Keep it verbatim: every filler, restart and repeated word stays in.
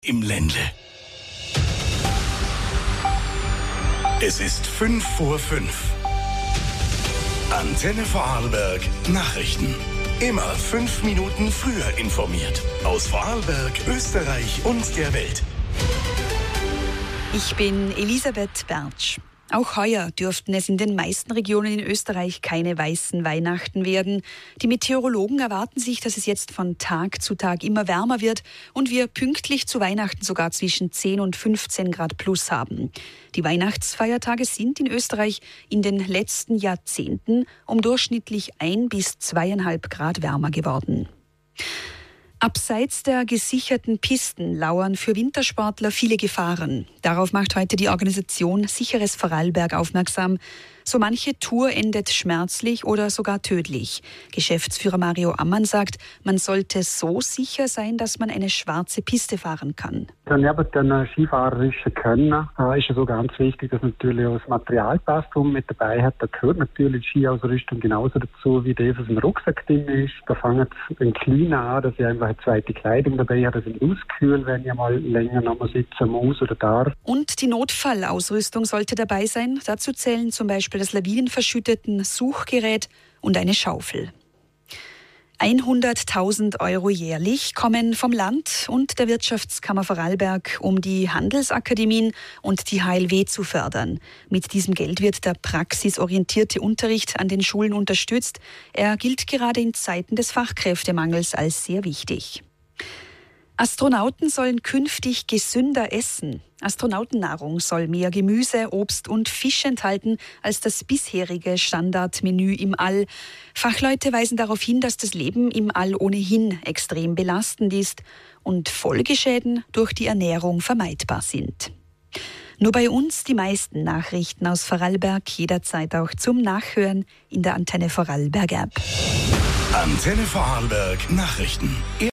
im Ländle. Es ist fünf vor fünf. Antenne Vorarlberg Nachrichten. Immer fünf Minuten früher informiert. Aus Vorarlberg, Österreich und der Welt. Ich bin Elisabeth Bertsch. Auch heuer dürften es in den meisten Regionen in Österreich keine weißen Weihnachten werden. Die Meteorologen erwarten sich, dass es jetzt von Tag zu Tag immer wärmer wird und wir pünktlich zu Weihnachten sogar zwischen zehn und fünfzehn Grad plus haben. Die Weihnachtsfeiertage sind in Österreich in den letzten Jahrzehnten um durchschnittlich ein bis zweieinhalb Grad wärmer geworden. Abseits der gesicherten Pisten lauern für Wintersportler viele Gefahren. Darauf macht heute die Organisation Sicheres Vorarlberg aufmerksam. So manche Tour endet schmerzlich oder sogar tödlich. Geschäftsführer Mario Ammann sagt, man sollte so sicher sein, dass man eine schwarze Piste fahren kann. Neben den skifahrerischen Können äh, ist es so ganz wichtig, dass natürlich auch das Material passt, das man mit dabei hat. Da gehört natürlich die Skiausrüstung genauso dazu, wie das, was im Rucksack drin ist. Da fängt es ein kleiner an, dass ich einfach eine zweite Kleidung dabei habe, dass ich auskühle, wenn ich mal länger noch mal sitzen muss oder darf. Und die Notfallausrüstung sollte dabei sein. Dazu zählen zum Beispiel das lawinenverschütteten Suchgerät und eine Schaufel. hunderttausend Euro jährlich kommen vom Land und der Wirtschaftskammer Vorarlberg, um die Handelsakademien und die H L W zu fördern. Mit diesem Geld wird der praxisorientierte Unterricht an den Schulen unterstützt. Er gilt gerade in Zeiten des Fachkräftemangels als sehr wichtig. Astronauten sollen künftig gesünder essen. Astronautennahrung soll mehr Gemüse, Obst und Fisch enthalten als das bisherige Standardmenü im All. Fachleute weisen darauf hin, dass das Leben im All ohnehin extrem belastend ist und Folgeschäden durch die Ernährung vermeidbar sind. Nur bei uns die meisten Nachrichten aus Vorarlberg, jederzeit auch zum Nachhören in der Antenne Vorarlberg App. Antenne Vorarlberg Nachrichten.